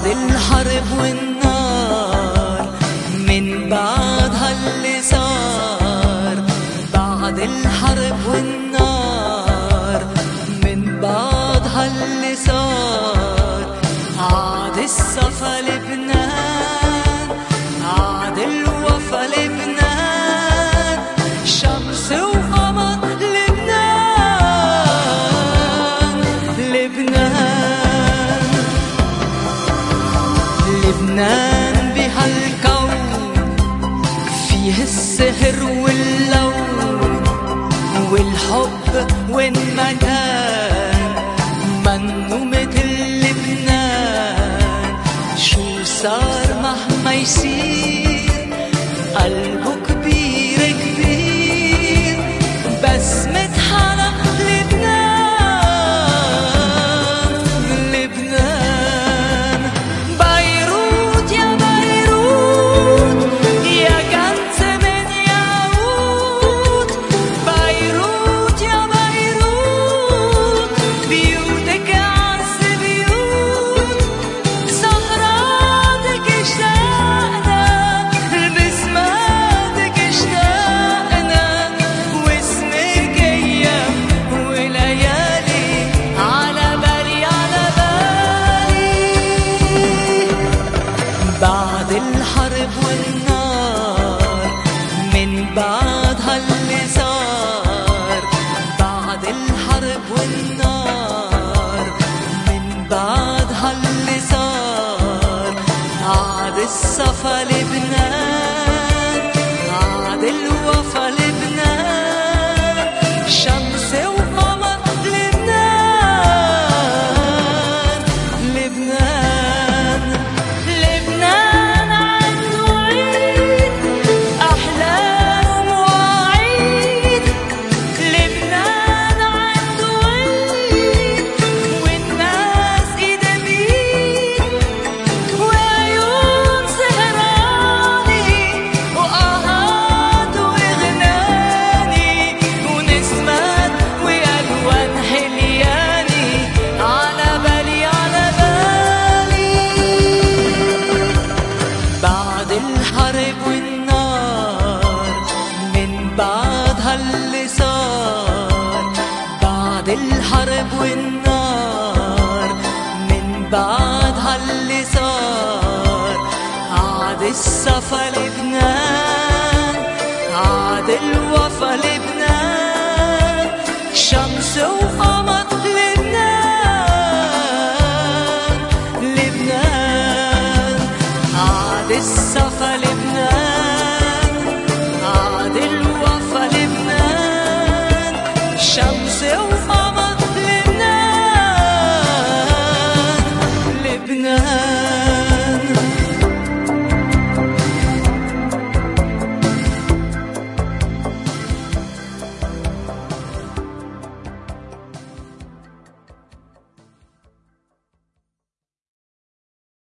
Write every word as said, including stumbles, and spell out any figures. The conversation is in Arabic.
الحرب والنار، من بعدها اللي صار. بعد الحرب والنار، من بعدها اللي صار. عاد الصفا لبنان، عاد الوفا لبنان، شمس وقمر لبنان. لبنان لبنان بهالكون فيه السهر واللون والحب وين ما كان، منو مثل لبنان. شو صار مهما يصير قلبه كبير كبير، بسمة حلا لبنان. لبنان بيروت يا بيروت، يا كنز من ياقوت. بيروت يا بيروت، بيوتك عز بيوت. سهراتك اشتقنا، بسماتك اشتقنا، واسمك ايام وليالي على بالي على بالي. بعد الحرب والنار، من بعدها اللي صار. بعد الحرب والنار، من بعدها اللي صار. عاد الصفا لبنان، عاد الوفا لبنان، شمس وقمر لبنان. لبنان لبنان عنده عيد، أحلام ومواعيد. لبنان عنده عيد، والناس إيدا بيد، وعيون سهراني، وآهات وأغناني، ونسمات وألوان حلياني على بالي على بالي. بعد الحرب والنار، من بعدها اللي صار. بعد الحرب والنار، من بعدها اللي صار. عاد الصفا لبنان، عاد الوفا لبنان.